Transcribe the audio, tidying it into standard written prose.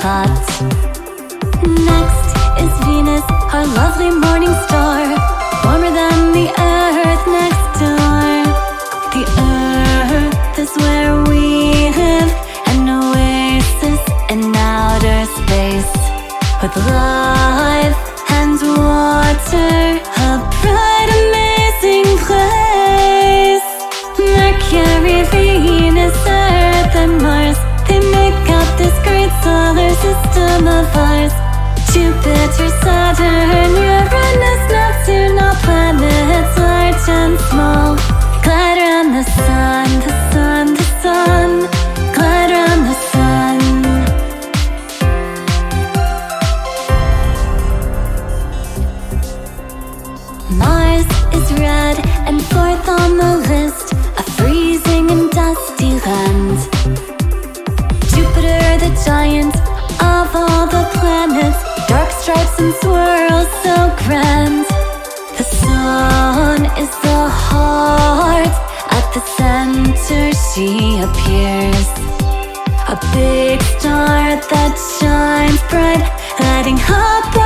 hot. Next is Venus, our lovely morning star, warmer than the Earth next door. The Earth is where we live, an oasis in outer space, with life and water, a bright, amazing place. Mercury, Venus, Earth, and Mars, they make up this great solar system of ours. Jupiter, Saturn, Uranus, Neptune, all planets large and small. Glide around the sun, the sun, the sun. Glide around the sun. Mars is red and fourth on the list, a freezing and dusty land. Jupiter, the giant of all the planets, dark stripes and swirls so grand. The sun is the heart, at the center she appears, a big star that shines bright, lighting up